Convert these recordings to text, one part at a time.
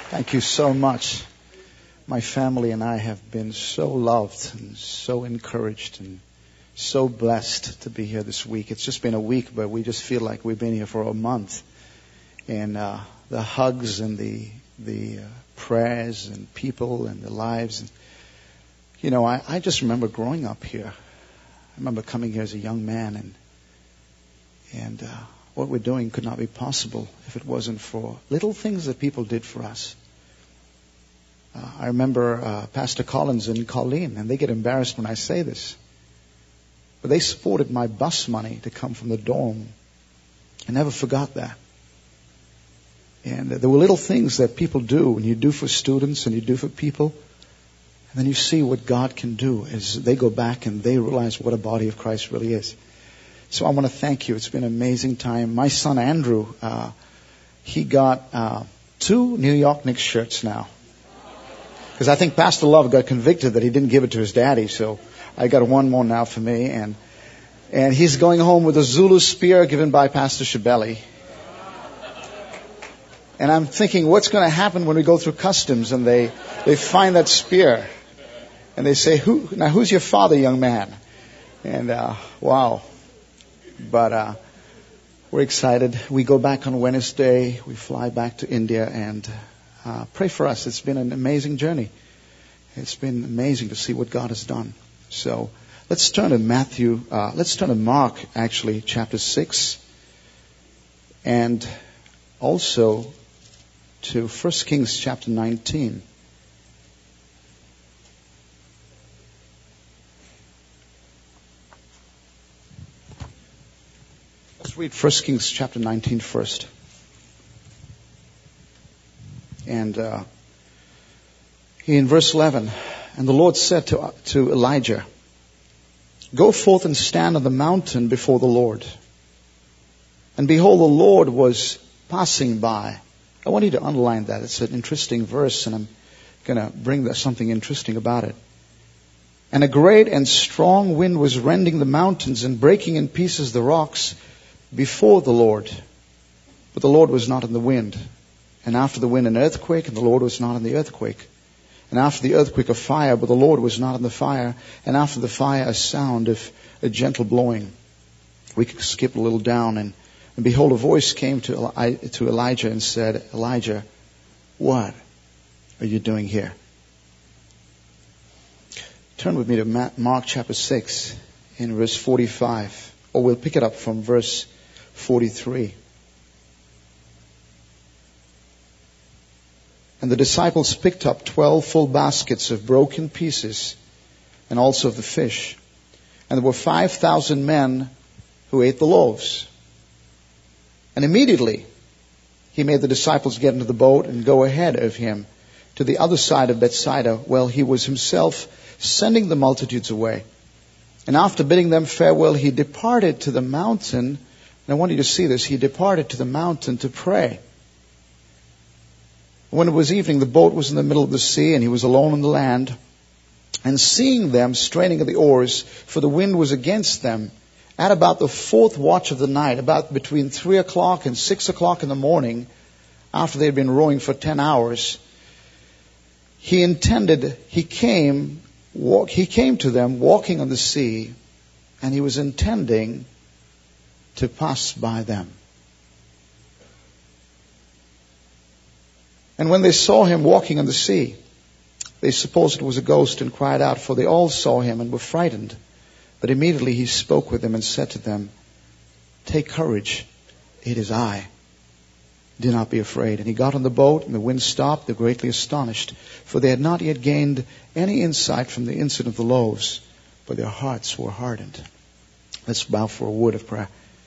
Thank you so much. My family and I have been so loved and so encouraged and so blessed to be here this week. It's just been a week, but we just feel like we've been here for a month. And the hugs and the prayers and people and the lives. You know, I just remember growing up here. I remember coming here as a young man, and what we're doing could not be possible if it wasn't for little things that people did for us. I remember Pastor Collins and Colleen, and they get embarrassed when I say this, but they supported my bus money to come from the dorm. I never forgot that. And there were little things that people do, and you do for students and you do for people, and then you see what God can do as they go back and they realize what a body of Christ really is. So I want to thank you. It's been an amazing time. My son Andrew, he got 2 New York Knicks shirts now. Because I think Pastor Love got convicted that he didn't give it to his daddy, so I got one more now for me. And he's going home with a Zulu spear given by Pastor Shibeli. And I'm thinking, what's going to happen when we go through customs and they find that spear? And they say, who's your father, young man? And wow. But we're excited. We go back on Wednesday. We fly back to India, and pray for us. It's been an amazing journey. It's been amazing to see what God has done. So let's turn to Mark, actually, chapter 6, and also to 1 Kings chapter 19. Let's read 1 Kings chapter 19 first. And in verse 11, and the Lord said to Elijah, "Go forth and stand on the mountain before the Lord." And behold, the Lord was passing by. I want you to underline that. It's an interesting verse, and I'm going to bring something interesting about it. And a great and strong wind was rending the mountains and breaking in pieces the rocks before the Lord. But the Lord was not in the wind. And after the wind, an earthquake, and the Lord was not in the earthquake. And after the earthquake, a fire, but the Lord was not in the fire. And after the fire, a sound of a gentle blowing. We could skip a little down, and behold, a voice came to Elijah and said, "Elijah, what are you doing here?" Turn with me to Mark chapter 6 in verse 45. Or we'll pick it up from verse 43. And the disciples picked up 12 full baskets of broken pieces, and also of the fish. And there were 5,000 men who ate the loaves. And immediately he made the disciples get into the boat and go ahead of him to the other side of Bethsaida, while he was himself sending the multitudes away. And after bidding them farewell, he departed to the mountain. And I want you to see this. He departed to the mountain to pray. When it was evening, the boat was in the middle of the sea, and he was alone on the land. And seeing them straining at the oars, for the wind was against them, at about the 4th watch of the night, about between 3 o'clock and 6 o'clock in the morning, after they had been rowing for 10 hours, he came to them walking on the sea, and he was intending to pass by them. And when they saw him walking on the sea, they supposed it was a ghost and cried out, for they all saw him and were frightened. But immediately he spoke with them and said to them, "Take courage, it is I. Do not be afraid." And he got on the boat, and the wind stopped. They were greatly astonished, for they had not yet gained any insight from the incident of the loaves, but their hearts were hardened. Let's bow for a word of prayer.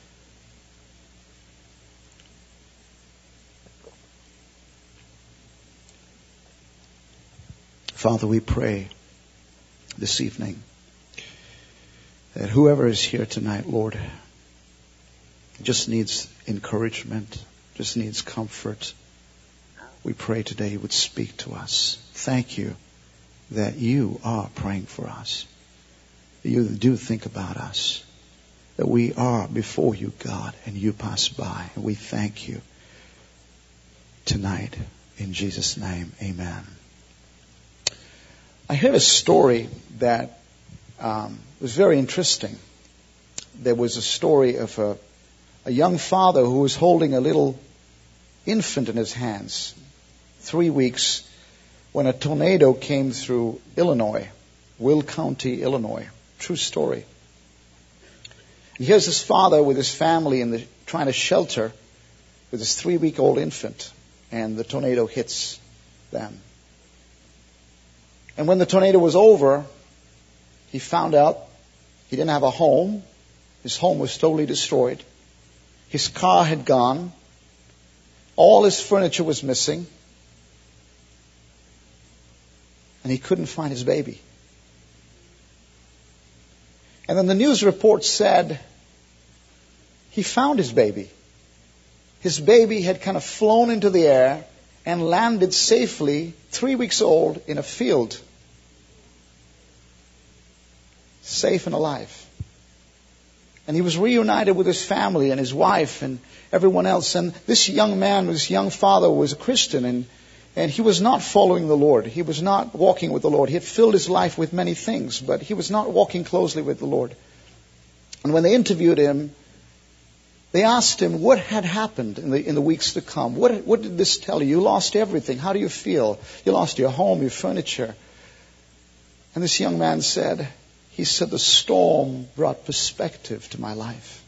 Father, we pray this evening that whoever is here tonight, Lord, just needs encouragement, just needs comfort. We pray today you would speak to us. Thank you that you are praying for us. You do think about us. That we are before you, God, and you pass by. And we thank you tonight In Jesus' name, amen. I heard a story that was very interesting. There was a story of a young father who was holding a little infant in his hands, 3 weeks, when a tornado came through Illinois, Will County, Illinois. True story. And here's this father with his family trying to shelter with his 3-week-old infant, and the tornado hits them. And when the tornado was over, he found out he didn't have a home. His home was totally destroyed. His car had gone. All his furniture was missing. And he couldn't find his baby. And then the news report said he found his baby. His baby had kind of flown into the air and landed safely, 3 weeks old, in a field. Safe and alive. And he was reunited with his family and his wife and everyone else. And this young man, this young father, was a Christian, and he was not following the Lord. He was not walking with the Lord. He had filled his life with many things, but he was not walking closely with the Lord. And when they interviewed him, they asked him what had happened in the weeks to come. What did this tell you? You lost everything. How do you feel? You lost your home, your furniture. And this young man said, the storm brought perspective to my life.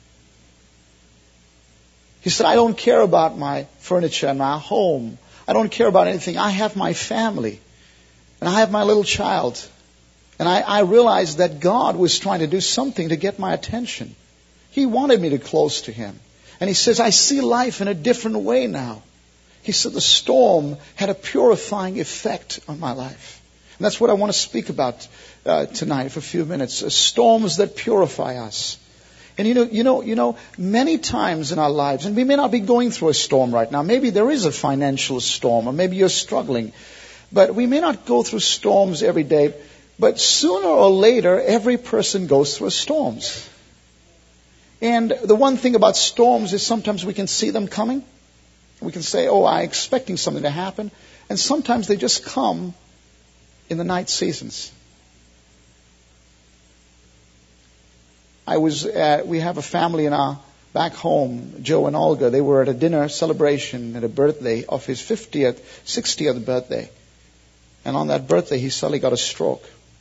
He said, I don't care about my furniture and my home. I don't care about anything. I have my family. And I have my little child. And I realized that God was trying to do something to get my attention. He wanted me to close to Him. And he says, I see life in a different way now. He said, the storm had a purifying effect on my life. And that's what I want to speak about tonight for a few minutes. Storms that purify us. And you know, many times in our lives, and we may not be going through a storm right now. Maybe there is a financial storm, or maybe you're struggling. But we may not go through storms every day. But sooner or later, every person goes through storms. And the one thing about storms is sometimes we can see them coming. We can say, I'm expecting something to happen. And sometimes they just come in the night seasons. We have a family back home, Joe and Olga. They were at a dinner celebration at a birthday of his 60th birthday. And on that birthday, he suddenly got a stroke.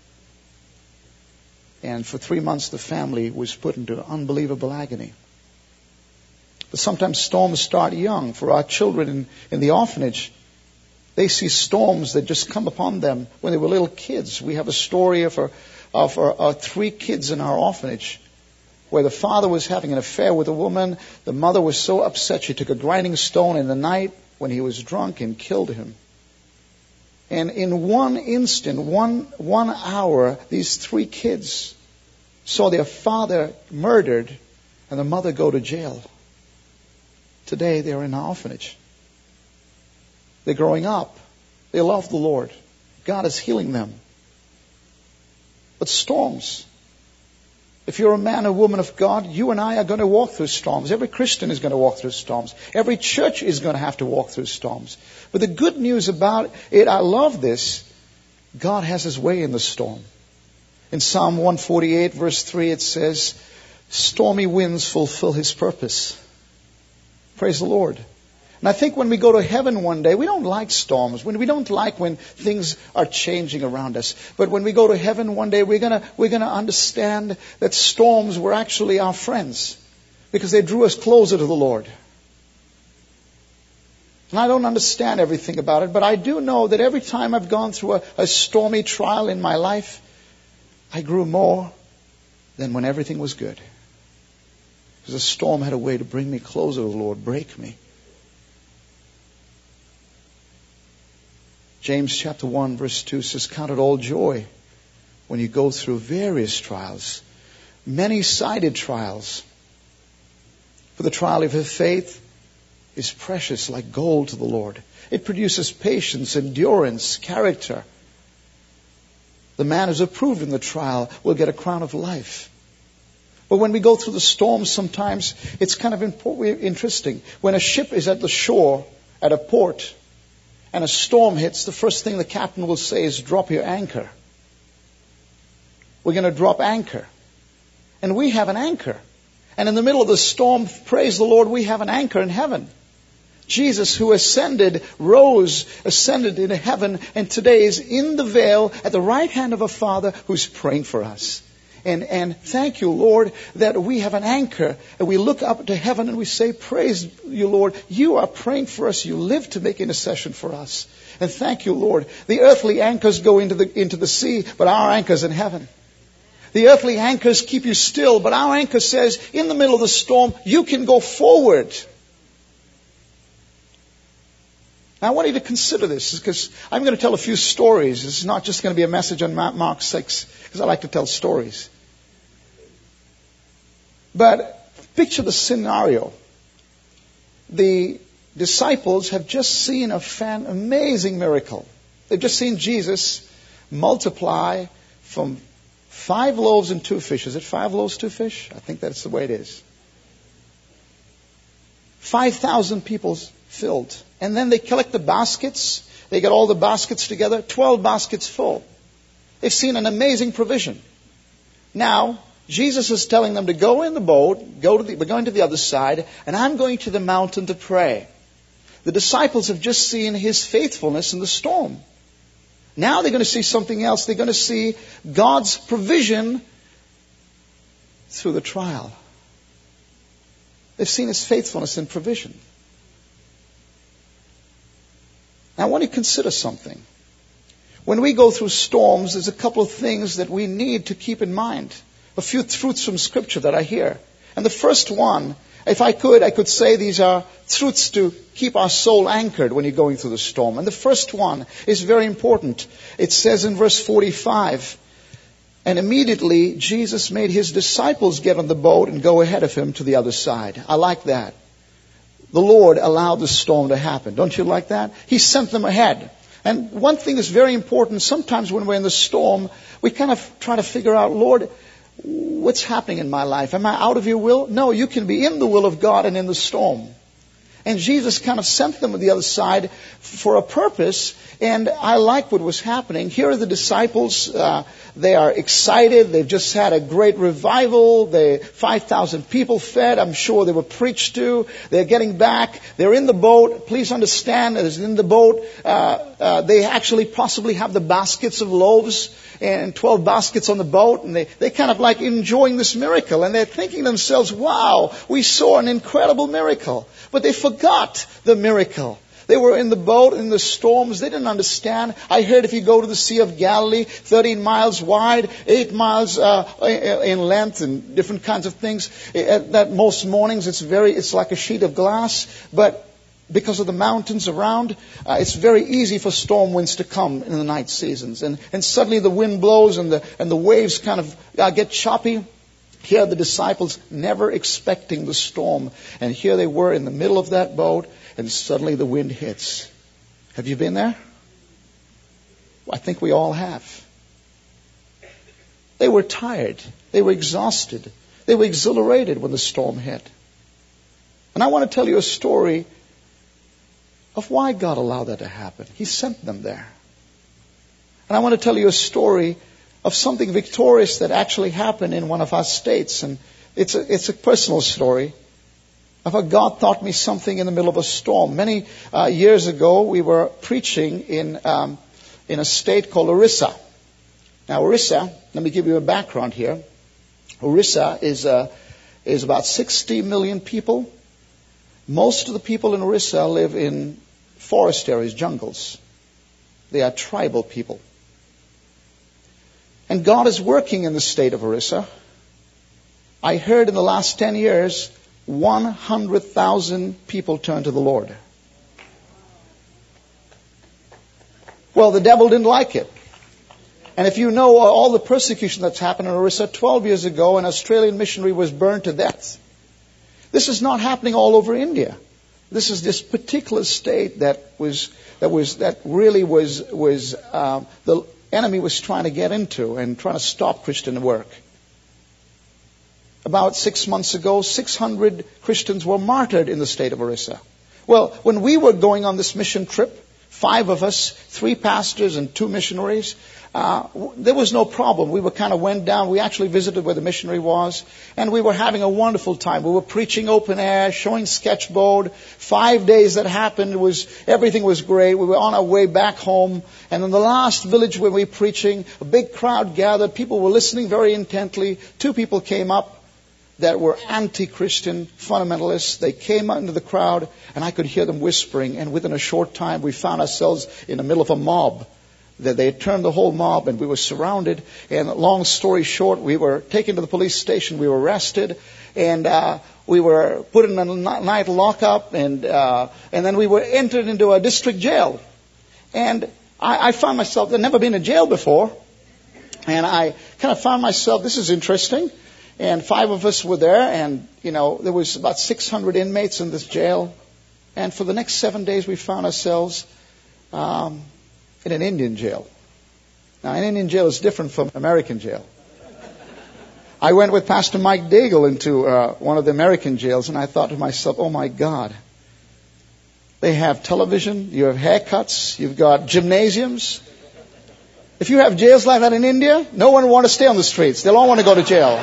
And for 3 months, the family was put into unbelievable agony. But sometimes storms start young. For our children in the orphanage, they see storms that just come upon them when they were little kids. We have a story of 3 kids in our orphanage where the father was having an affair with a woman. The mother was so upset she took a grinding stone in the night when he was drunk and killed him. And in one instant, one hour, these 3 kids saw their father murdered and the mother go to jail. Today they're in an orphanage. They're growing up. They love the Lord. God is healing them. But storms. If you're a man or woman of God, you and I are going to walk through storms. Every Christian is going to walk through storms. Every church is going to have to walk through storms. But the good news about it, I love this, God has His way in the storm. In Psalm 148, verse 3, it says, stormy winds fulfill His purpose. Praise the Lord. And I think when we go to heaven one day, we don't like storms. We don't like when things are changing around us. But when we go to heaven one day, we're gonna understand that storms were actually our friends because they drew us closer to the Lord. And I don't understand everything about it, but I do know that every time I've gone through a stormy trial in my life, I grew more than when everything was good. Because a storm had a way to bring me closer to the Lord, break me. James chapter 1 verse 2 says, count it all joy when you go through various trials, many-sided trials. For the trial of your faith is precious like gold to the Lord. It produces patience, endurance, character. The man who's approved in the trial will get a crown of life. But when we go through the storm, sometimes it's kind of interesting. When a ship is at the shore, at a port, and a storm hits, the first thing the captain will say is, drop your anchor. We're going to drop anchor. And we have an anchor. And in the middle of the storm, praise the Lord, we have an anchor in heaven. Jesus, who ascended, rose, ascended into heaven, and today is in the veil at the right hand of a Father who's praying for us. And thank you, Lord, that we have an anchor, and we look up to heaven and we say, praise you, Lord. You are praying for us. You live to make intercession for us. And thank you, Lord. The earthly anchors go into the sea, but our anchor's in heaven. The earthly anchors keep you still, but our anchor says, in the middle of the storm, you can go forward. Now, I want you to consider this, because I'm going to tell a few stories. This is not just going to be a message on Mark 6, because I like to tell stories. But picture the scenario. The disciples have just seen an amazing miracle. They've just seen Jesus multiply from 5 loaves and 2 fish. Is it 5 loaves, 2 fish? I think that's the way it is. 5,000 people filled. And then they collect the baskets. They get all the baskets together. 12 baskets full. They've seen an amazing provision. Now, Jesus is telling them to go in the boat, we're going to the other side, and I'm going to the mountain to pray. The disciples have just seen His faithfulness in the storm. Now they're going to see something else. They're going to see God's provision through the trial. They've seen His faithfulness in provision. Now I want you to consider something. When we go through storms, there's a couple of things that we need to keep in mind. A few truths from Scripture that I hear. And the first one, if I could say these are truths to keep our soul anchored when you're going through the storm. And the first one is very important. It says in verse 45, and immediately Jesus made His disciples get on the boat and go ahead of Him to the other side. I like that. The Lord allowed the storm to happen. Don't you like that? He sent them ahead. And one thing is very important. Sometimes when we're in the storm, we kind of try to figure out, Lord, what's happening in my life? Am I out of your will? No, you can be in the will of God and in the storm. And Jesus kind of sent them to the other side for a purpose. And I like what was happening. Here are the disciples. They are excited. They've just had a great revival. 5,000 people fed. I'm sure they were preached to. They're getting back. They're in the boat. Please understand that in the boat, they actually possibly have the baskets of loaves and 12 baskets on the boat. And they're kind of like enjoying this miracle. And they're thinking to themselves, wow, we saw an incredible miracle. But they forgot the miracle. They were in the boat in the storms. They didn't understand. I heard if you go to the Sea of Galilee, 13 miles wide, 8 miles in length, and different kinds of things, that most mornings it's like a sheet of glass. But because of the mountains around, it's very easy for storm winds to come in the night seasons. And suddenly the wind blows and the waves kind of get choppy. Here are the disciples never expecting the storm. And here they were in the middle of that boat, and suddenly the wind hits. Have you been there? I think we all have. They were tired. They were exhausted. They were exhilarated when the storm hit. And I want to tell you a story of why God allowed that to happen. He sent them there. And I want to tell you a story of something victorious that actually happened in one of our states. And it's a personal story of how God taught me something in the middle of a storm. Many years ago, we were preaching in a state called Orissa. Now, Orissa, let me give you a background here. Orissa is about 60 million people. Most of the people in Orissa live in forest areas, jungles. They are tribal people. And God is working in the state of Orissa. I heard in the last 10 years, 100,000 people turned to the Lord. Well, the devil didn't like it. And if you know all the persecution that's happened in Orissa, 12 years ago, an Australian missionary was burned to death. This is not happening all over India. This is this particular state the enemy was trying to get into and trying to stop Christian work. About 6 months ago, 600 Christians were martyred in the state of Orissa. Well, when we were going on this mission trip 5 of us, 3 pastors and 2 missionaries. There was no problem. We went down. We actually visited where the missionary was, and we were having a wonderful time. We were preaching open air, showing sketchboard. 5 days that happened, everything was great. We were on our way back home, and in the last village where we were preaching, a big crowd gathered. People were listening very intently. 2 people came up that were anti-Christian fundamentalists. They came into the crowd, and I could hear them whispering, and within a short time, we found ourselves in the middle of a mob. That they had turned the whole mob, and we were surrounded. And long story short, we were taken to the police station. We were arrested, and we were put in a night lockup, and then we were entered into a district jail. And I found myself, I'd never been in jail before, and I kind of found myself, this is interesting. And 5 of us were there, and there was about 600 inmates in this jail. And for the next 7 days, we found ourselves in an Indian jail. Now, an Indian jail is different from American jail. I went with Pastor Mike Daigle into one of the American jails, and I thought to myself, oh my God, they have television, you have haircuts, you've got gymnasiums. If you have jails like that in India, no one will want to stay on the streets. They'll all want to go to jail.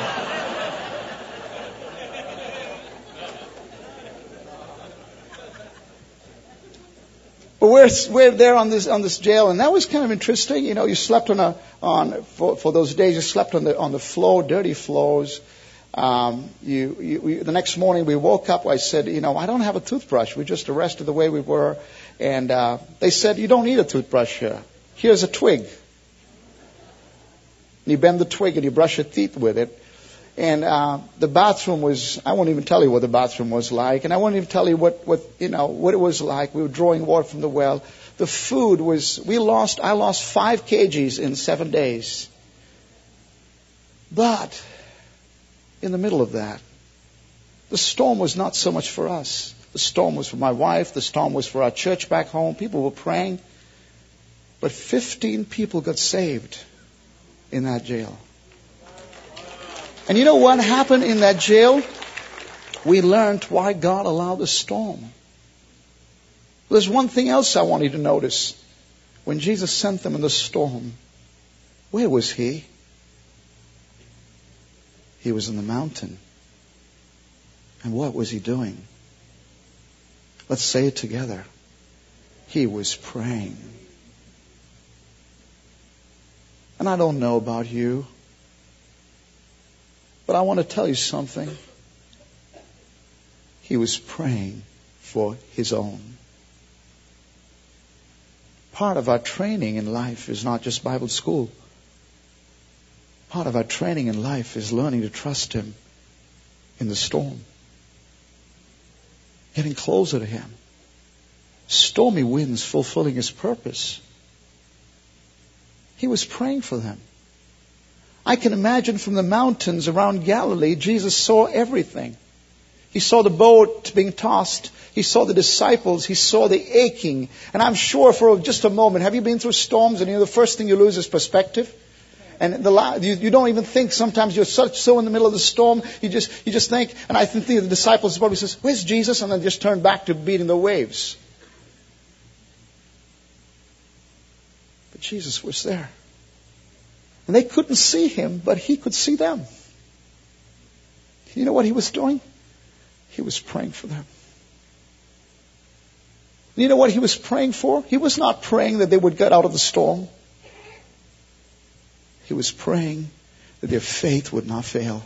But we're there on this jail, and that was kind of interesting. You slept for those days. You slept on the floor, dirty floors. The next morning we woke up. I said, I don't have a toothbrush. We just arrested the way we were, and they said, you don't need a toothbrush here. Here's a twig. And you bend the twig and you brush your teeth with it. And the bathroom was, I won't even tell you what the bathroom was like. And I won't even tell you what it was like. We were drawing water from the well. The food was, I lost 5 kgs in 7 days. But in the middle of that, the storm was not so much for us. The storm was for my wife. The storm was for our church back home. People were praying. But 15 people got saved in that jail. And you know what happened in that jail? We learned why God allowed the storm. There's one thing else I want you to notice. When Jesus sent them in the storm, where was He? He was in the mountain. And what was He doing? Let's say it together. He was praying. And I don't know about you, but I want to tell you something. He was praying for His own. Part of our training in life is not just Bible school. Part of our training in life is learning to trust Him in the storm. Getting closer to Him. Stormy winds fulfilling His purpose. He was praying for them. I can imagine from the mountains around Galilee, Jesus saw everything. He saw the boat being tossed. He saw the disciples. He saw the aching. And I'm sure for just a moment, have you been through storms and the first thing you lose is perspective? And you don't even think sometimes you're so in the middle of the storm, you just think, and I think the disciples probably says, where's Jesus? And then just turn back to beating the waves. But Jesus was there. And they couldn't see Him, but He could see them. You know what He was doing? He was praying for them. You know what He was praying for? He was not praying that they would get out of the storm. He was praying that their faith would not fail.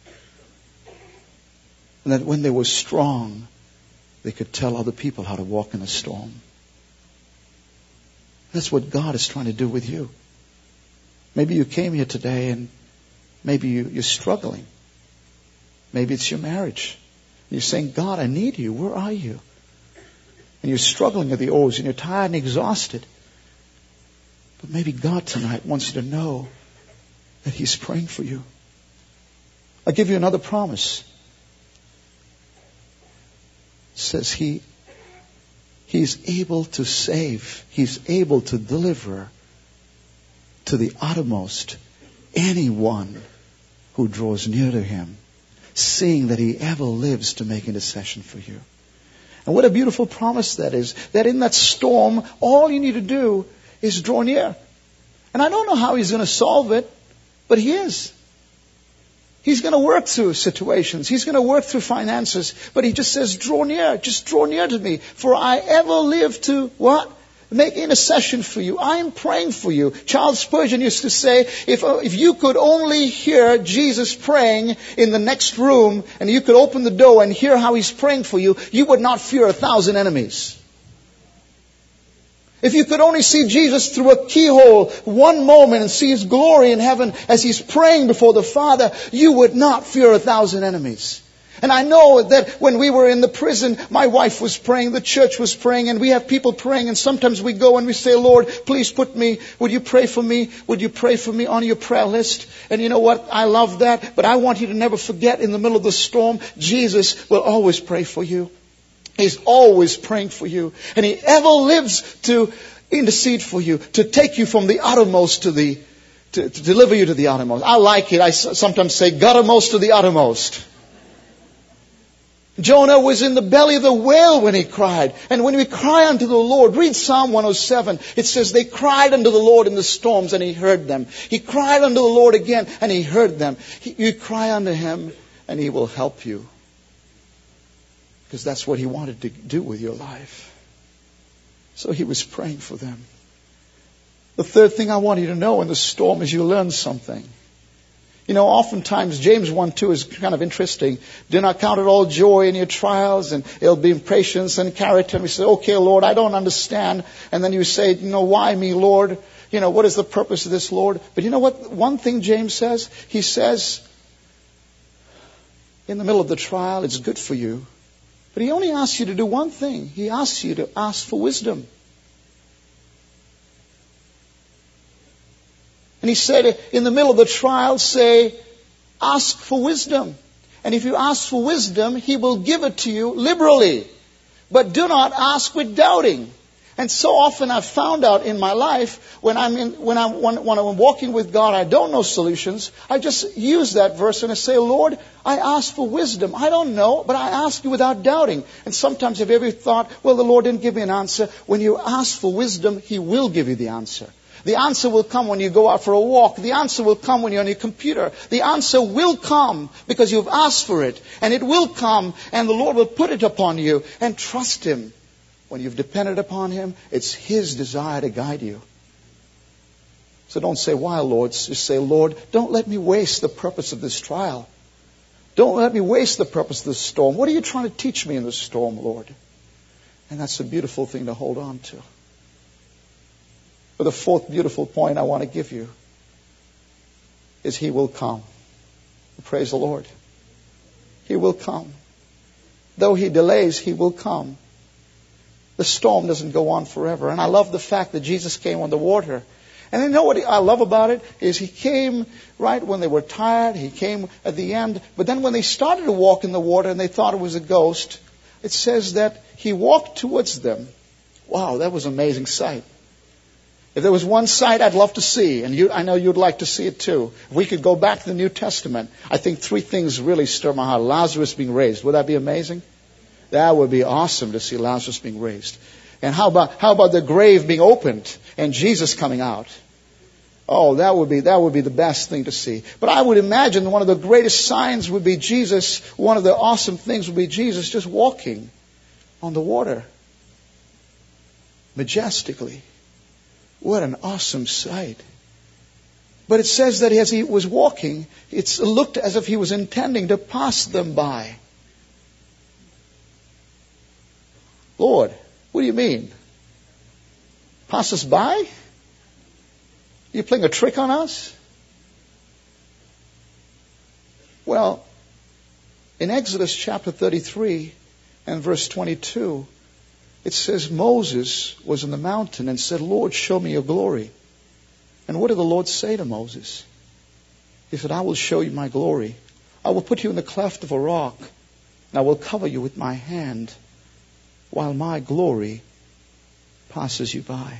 And that when they were strong, they could tell other people how to walk in a storm. That's what God is trying to do with you. Maybe you came here today and maybe you're struggling. Maybe it's your marriage. You're saying, God, I need you. Where are you? And you're struggling at the oars and you're tired and exhausted. But maybe God tonight wants you to know that He's praying for you. I'll give you another promise. It says He's able to save. He's able to deliver to the uttermost anyone who draws near to Him, seeing that He ever lives to make intercession for you. And what a beautiful promise that is. That in that storm, all you need to do is draw near. And I don't know how He's going to solve it, but He is. He's going to work through situations. He's going to work through finances. But He just says, draw near. Just draw near to me. For I ever live to, what? Make intercession for you. I am praying for you. Charles Spurgeon used to say, if you could only hear Jesus praying in the next room, and you could open the door and hear how He's praying for you, you would not fear 1,000 enemies. If you could only see Jesus through a keyhole one moment and see His glory in heaven as He's praying before the Father, you would not fear 1,000 enemies. And I know that when we were in the prison, my wife was praying, the church was praying, and we have people praying, and sometimes we go and we say, Lord, please would you pray for me? Would you pray for me on your prayer list? And you know what? I love that, but I want you to never forget, in the middle of the storm, Jesus will always pray for you. He's always praying for you. And He ever lives to intercede for you, to take you from the uttermost to deliver you to the uttermost. I like it. I sometimes say guttermost to the uttermost. Jonah was in the belly of the whale when he cried. And when we cry unto the Lord, read Psalm 107. It says they cried unto the Lord in the storms and He heard them. He cried unto the Lord again and He heard them. You cry unto Him and He will help you. Because that's what He wanted to do with your life. So He was praying for them. The third thing I want you to know in the storm is you learn something. You know, oftentimes James 1:2 is kind of interesting. Do not count it all joy in your trials, and it'll be in patience and character. And we say, okay, Lord, I don't understand. And then you say, why me, Lord? What is the purpose of this, Lord? But you know what? One thing James says, he says, in the middle of the trial, it's good for you. But he only asks you to do one thing. He asks you to ask for wisdom. And he said, in the middle of the trial, say, ask for wisdom. And if you ask for wisdom, He will give it to you liberally. But do not ask with doubting. And so often I've found out in my life, when I'm walking with God, I don't know solutions. I just use that verse and I say, Lord, I ask for wisdom. I don't know, but I ask you without doubting. And sometimes have you ever thought, well, the Lord didn't give me an answer. When you ask for wisdom, He will give you the answer. The answer will come when you go out for a walk. The answer will come when you're on your computer. The answer will come because you've asked for it. And it will come, and the Lord will put it upon you. And trust Him. When you've depended upon Him, it's His desire to guide you. So don't say, why, Lord? Just say, Lord, don't let me waste the purpose of this trial. Don't let me waste the purpose of this storm. What are you trying to teach me in this storm, Lord? And that's a beautiful thing to hold on to. But the fourth beautiful point I want to give you is He will come. Praise the Lord. He will come. Though He delays, He will come. The storm doesn't go on forever. And I love the fact that Jesus came on the water. And you know what I love about it is He came right when they were tired. He came at the end. But then when they started to walk in the water and they thought it was a ghost, it says that He walked towards them. Wow, that was an amazing sight. If there was one sight I'd love to see, and I know you'd like to see it too, if we could go back to the New Testament, I think three things really stir my heart. Lazarus being raised. Would that be amazing? That would be awesome to see Lazarus being raised. And how about the grave being opened and Jesus coming out? Oh, that would be the best thing to see. But I would imagine one of the greatest signs would be Jesus. One of the awesome things would be Jesus just walking on the water majestically. What an awesome sight. But it says that as He was walking, it looked as if He was intending to pass them by. Lord, what do you mean? Pass us by? Are you playing a trick on us? Well, in Exodus chapter 33 and verse 22, it says Moses was in the mountain and said, Lord, show me your glory. And what did the Lord say to Moses? He said, I will show you my glory. I will put you in the cleft of a rock, and I will cover you with my hand, while my glory passes you by.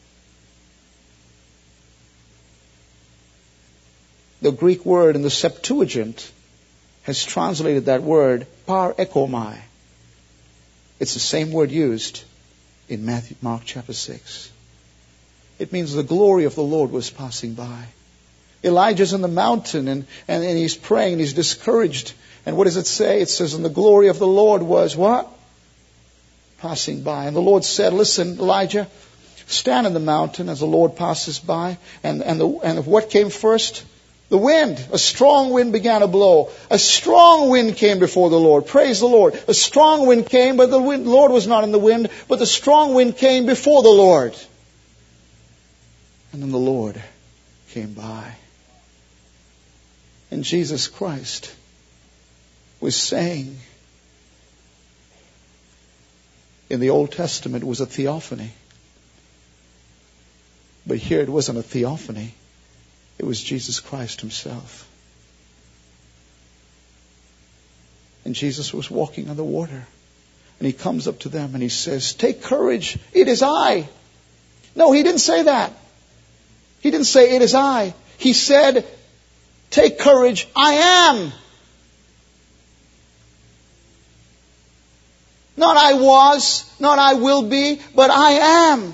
The Greek word in the Septuagint has translated that word par ekomai. It's the same word used in Mark chapter 6. It means the glory of the Lord was passing by. Elijah's on the mountain and he's praying and he's discouraged. And what does it say? It says, and the glory of the Lord was what? Passing by. And the Lord said, listen, Elijah, stand on the mountain as the Lord passes by. And what came first? The wind. A strong wind began to blow. A strong wind came before the Lord. Praise the Lord. A strong wind came, but the Lord was not in the wind, but the strong wind came before the Lord. And then the Lord came by. And Jesus Christ was saying, in the Old Testament it was a theophany. But here it wasn't a theophany. It was Jesus Christ himself. And Jesus was walking on the water. And he comes up to them and he says, take courage, it is I. No, he didn't say that. He didn't say, it is I. He said, take courage, I am. Not I was, not I will be, but I am.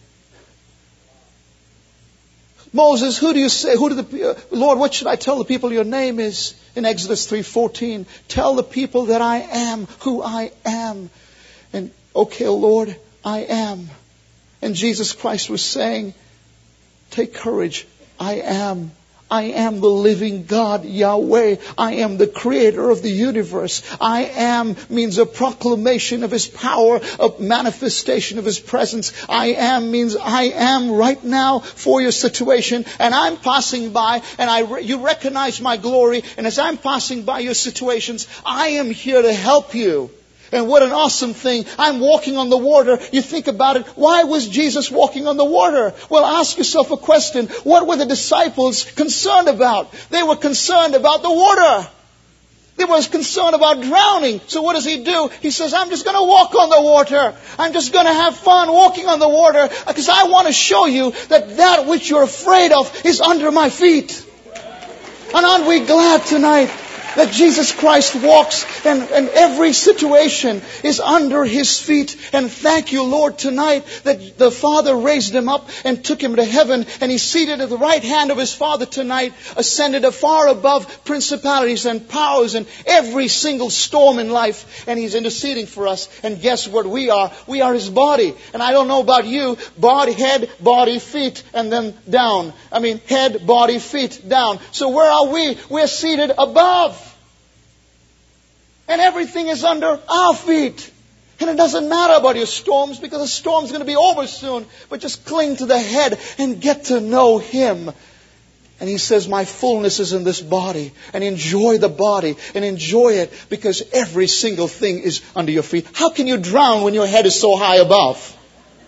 Moses, who do you say? Lord, what should I tell the people your name is? In Exodus 3:14, tell the people that I am who I am. And okay, Lord, I am. And Jesus Christ was saying, take courage, I am. I am the living God, Yahweh. I am the creator of the universe. I am means a proclamation of His power, a manifestation of His presence. I am means I am right now for your situation. And I'm passing by and you recognize my glory. And as I'm passing by your situations, I am here to help you. And what an awesome thing. I'm walking on the water. You think about it. Why was Jesus walking on the water? Well, ask yourself a question. What were the disciples concerned about? They were concerned about the water. They were concerned about drowning. So what does He do? He says, I'm just going to walk on the water. I'm just going to have fun walking on the water because I want to show you that which you're afraid of is under my feet. And aren't we glad tonight that Jesus Christ walks and every situation is under His feet. And thank you, Lord, tonight that the Father raised Him up and took Him to heaven. And He's seated at the right hand of His Father tonight, ascended far above principalities and powers and every single storm in life. And He's interceding for us. And guess what we are? We are His body. And I don't know about you, body, head, body, feet, and then down. Head, body, feet, down. So where are we? We're seated above. And everything is under our feet. And it doesn't matter about your storms because the storm's going to be over soon. But just cling to the head and get to know Him. And He says, my fullness is in this body. And enjoy the body and enjoy it because every single thing is under your feet. How can you drown when your head is so high above?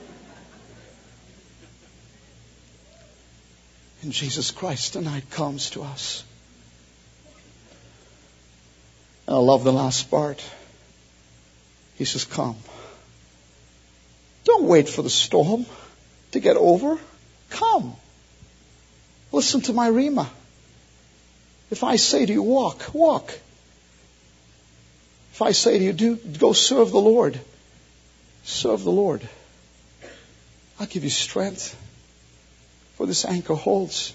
And Jesus Christ tonight comes to us. And I love the last part. He says, come. Don't wait for the storm to get over. Come. Listen to my rhema. If I say to you, walk, walk. If I say to you, go serve the Lord, serve the Lord. I'll give you strength. For this anchor holds.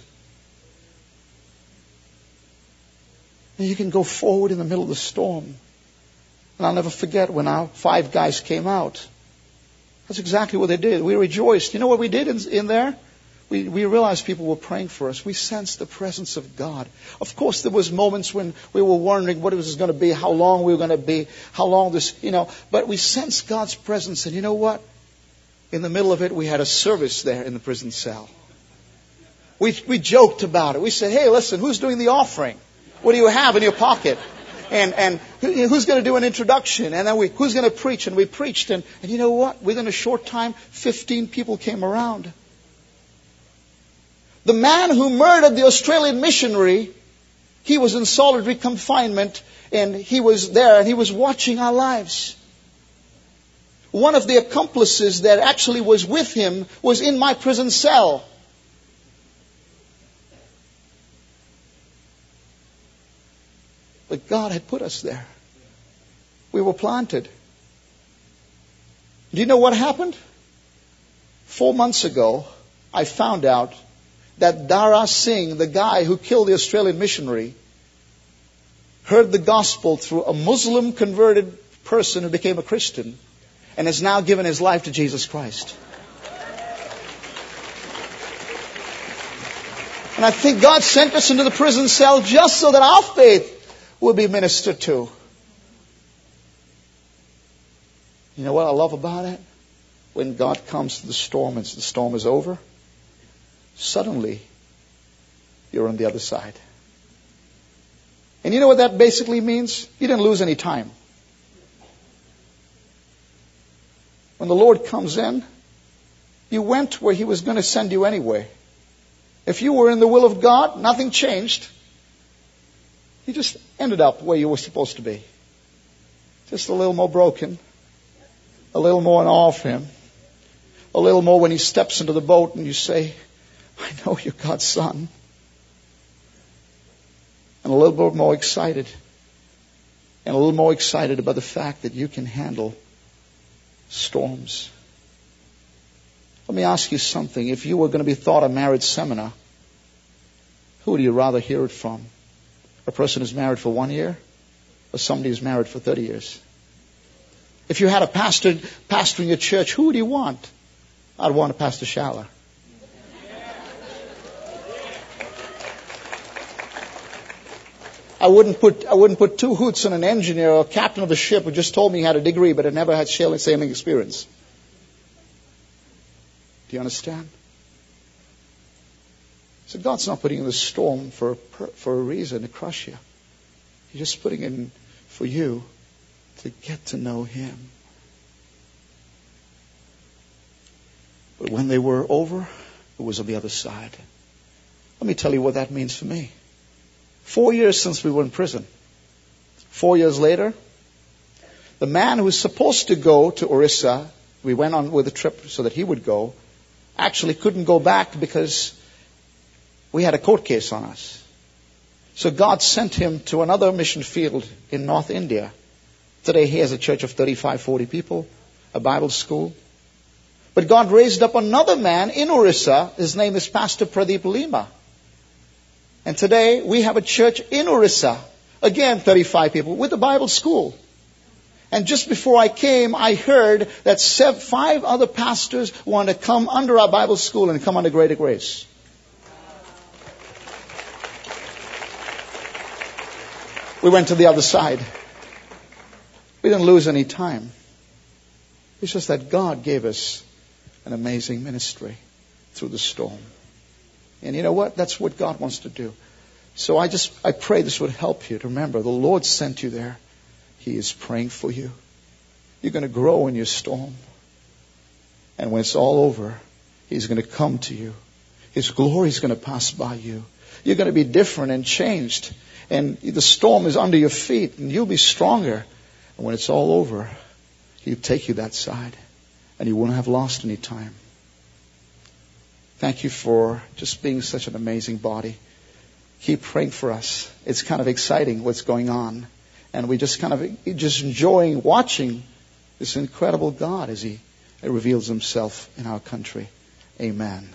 And you can go forward in the middle of the storm. And I'll never forget when our 5 guys came out. That's exactly what they did. We rejoiced. You know what we did in there? We realized people were praying for us. We sensed the presence of God. Of course, there was moments when we were wondering what it was going to be, how long we were going to be, how long this, But we sensed God's presence. And you know what? In the middle of it, we had a service there in the prison cell. We joked about it. We said, hey, listen, who's doing the offering? What do you have in your pocket? And who's going to do an introduction? And then who's going to preach? And we preached. And you know what? Within a short time, 15 people came around. The man who murdered the Australian missionary, he was in solitary confinement. And he was there and he was watching our lives. One of the accomplices that actually was with him was in my prison cell. But God had put us there. We were planted. Do you know what happened? 4 months ago, I found out that Dara Singh, the guy who killed the Australian missionary, heard the gospel through a Muslim converted person who became a Christian and has now given his life to Jesus Christ. And I think God sent us into the prison cell just so that our faith will be ministered to. You know what I love about it? When God comes to the storm and the storm is over, suddenly you're on the other side. And you know what that basically means? You didn't lose any time. When the Lord comes in, you went where He was going to send you anyway. If you were in the will of God, nothing changed. You just ended up where you were supposed to be. Just a little more broken. A little more in awe of Him. A little more when He steps into the boat and you say, I know you're God's Son. And a little bit more excited. And a little more excited about the fact that you can handle storms. Let me ask you something. If you were going to be taught a marriage seminar, who would you rather hear it from? A person who's married for 1 year or somebody who's married for 30 years? If you had a pastor pastoring your church, who would you want? I'd want a Pastor Schaller. I wouldn't put two hoots on an engineer or a captain of a ship who just told me he had a degree but had never had sailing experience. Do you understand? So God's not putting in the storm for a reason to crush you. He's just putting it in for you to get to know Him. But when they were over, it was on the other side. Let me tell you what that means for me. 4 years since we were in prison. 4 years later, the man who was supposed to go to Orissa, we went on with a trip so that he would go, actually couldn't go back because we had a court case on us. So God sent him to another mission field in North India. Today he has a church of 35, 40 people, a Bible school. But God raised up another man in Orissa. His name is Pastor Pradeep Lima. And today we have a church in Orissa. Again, 35 people with a Bible school. And just before I came, I heard that 5 other pastors want to come under our Bible school and come under Greater Grace. We went to the other side. We didn't lose any time. It's just that God gave us an amazing ministry through the storm. And you know what? That's what God wants to do. So I pray this would help you to remember the Lord sent you there. He is praying for you. You're going to grow in your storm. And when it's all over, He's going to come to you. His glory is going to pass by you. You're going to be different and changed. And the storm is under your feet and you'll be stronger. And when it's all over, He'll take you that side. And you won't have lost any time. Thank you for just being such an amazing body. Keep praying for us. It's kind of exciting what's going on. And we just enjoying watching this incredible God as He reveals Himself in our country. Amen.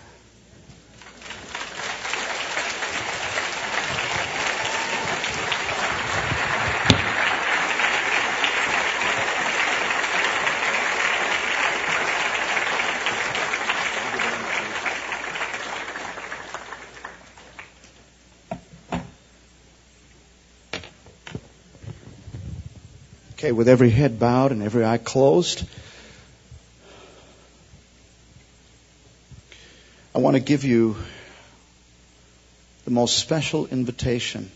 Okay, with every head bowed and every eye closed, I want to give you the most special invitation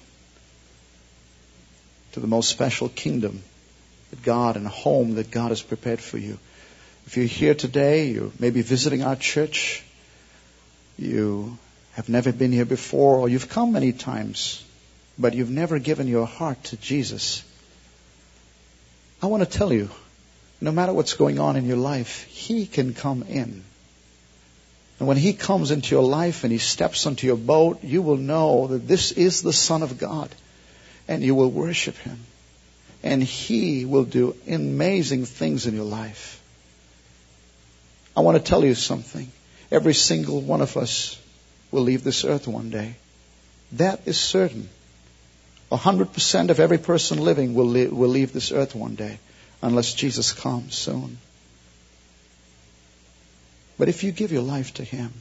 to the most special kingdom that God and home that God has prepared for you. If you're here today, you may be visiting our church, you have never been here before, or you've come many times, but you've never given your heart to Jesus. I want to tell you, no matter what's going on in your life, He can come in. And when He comes into your life and He steps onto your boat, you will know that this is the Son of God. And you will worship Him. And He will do amazing things in your life. I want to tell you something. Every single one of us will leave this earth one day. That is certain. 100% of every person living will leave this earth one day, unless Jesus comes soon. But if you give your life to Him,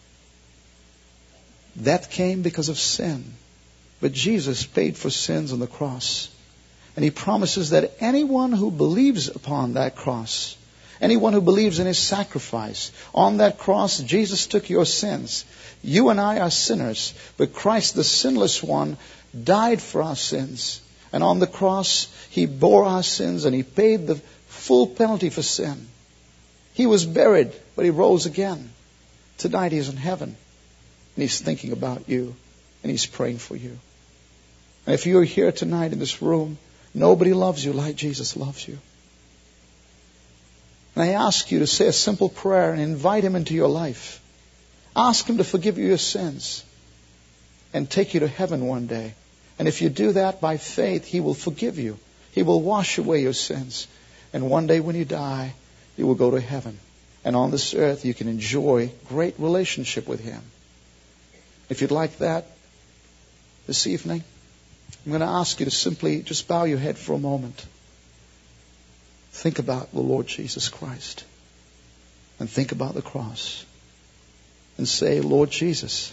that came because of sin. But Jesus paid for sins on the cross. And He promises that anyone who believes upon that cross, anyone who believes in His sacrifice, on that cross, Jesus took your sins. You and I are sinners, but Christ, the sinless one, died for our sins. And on the cross, He bore our sins and He paid the full penalty for sin. He was buried, but He rose again. Tonight He's in heaven, and He's thinking about you, and He's praying for you. And if you're here tonight in this room, nobody loves you like Jesus loves you. And I ask you to say a simple prayer and invite Him into your life. Ask Him to forgive you your sins and take you to heaven one day. And if you do that by faith, He will forgive you. He will wash away your sins. And one day when you die, you will go to heaven. And on this earth, you can enjoy great relationship with Him. If you'd like that this evening, I'm going to ask you to simply just bow your head for a moment. Think about the Lord Jesus Christ. And think about the cross. And say, Lord Jesus,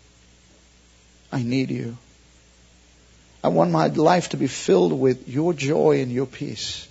I need you. I want my life to be filled with your joy and your peace.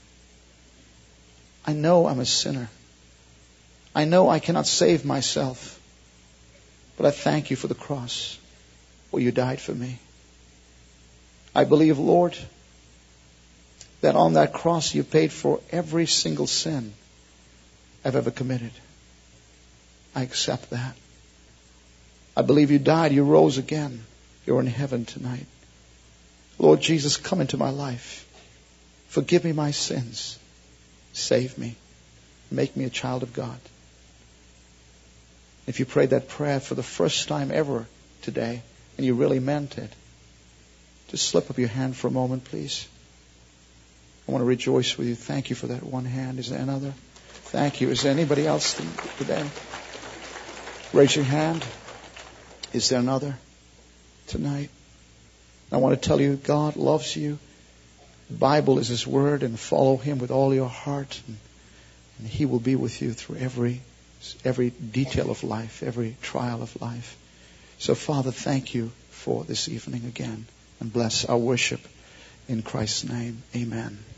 I know I'm a sinner. I know I cannot save myself. But I thank you for the cross where you died for me. I believe, Lord, that on that cross you paid for every single sin I've ever committed. I accept that. I believe you died, you rose again. You're in heaven tonight. Lord Jesus, come into my life. Forgive me my sins. Save me. Make me a child of God. If you prayed that prayer for the first time ever today, and you really meant it, just slip up your hand for a moment, please. I want to rejoice with you. Thank you for that one hand. Is there another? Thank you. Is there anybody else today? Raise your hand. Is there another tonight? I want to tell you, God loves you. The Bible is His Word, and follow Him with all your heart. And He will be with you through every detail of life, every trial of life. So, Father, thank you for this evening again. And bless our worship in Christ's name. Amen.